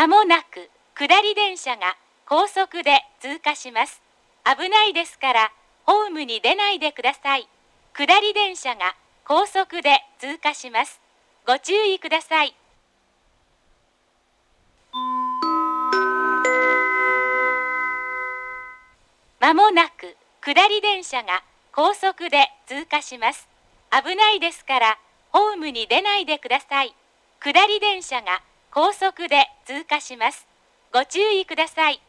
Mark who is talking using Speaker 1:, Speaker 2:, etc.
Speaker 1: まもなく下り電車が高速で通過します。危ないですからホームに出ないでください。下り電車が高速で通過します。ご注意ください。まもなく下り電車が高速で通過します。危ないですからホームに出ないでください。下り電車が高速で通過します。ご注意ください。